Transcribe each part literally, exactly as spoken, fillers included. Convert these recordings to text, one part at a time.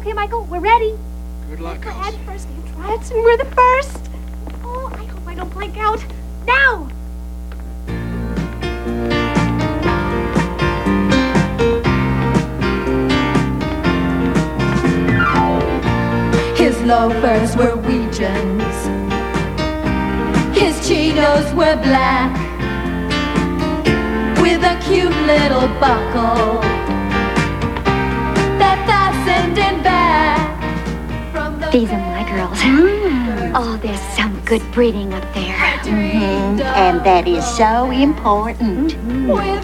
Okay, Michael, we're ready. Good luck, Let's girls. head first and try it, and we're the first. Oh, I hope I don't blank out. Now! His loafers were Weejuns. His Cheetos were black, with a cute little buckle that fastened in back. From the These are my girls. Mm. Oh, there's some good breeding up there. Mm-hmm. And that is so important. with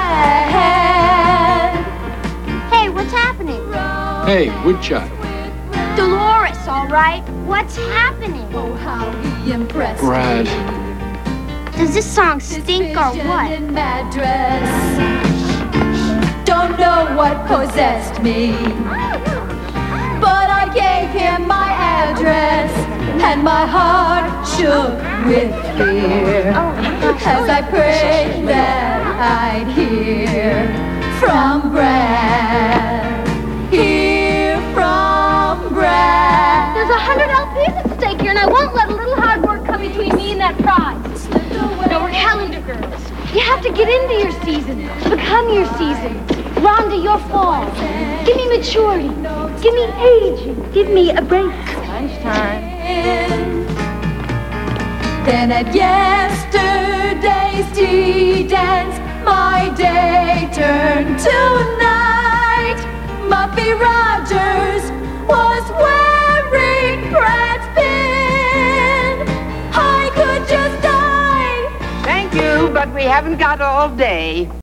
Brad. Hey, what's happening? Hey, Woodchuck. Dolores, all right? What's happening? Oh, how he impressed Brad. me. Does this song stink or what? In my dress. Don't know what possessed me, but I gave him my address, and my heart shook with fear as I prayed that I'd hear from Brad. Hear from Brad. There's a hundred L Ps at stake here, and I won't let a little hard work come between me and that prize. No, we're calendar girls. You have to get into your season, become your season. Rhonda, your fall. Give me maturity. Give me age. Give me a break. Lunchtime. Then at yesterday's tea dance, my day turned to night. Muffy Rogers was wearing Brad's pin. I could just die. Thank you, but we haven't got all day.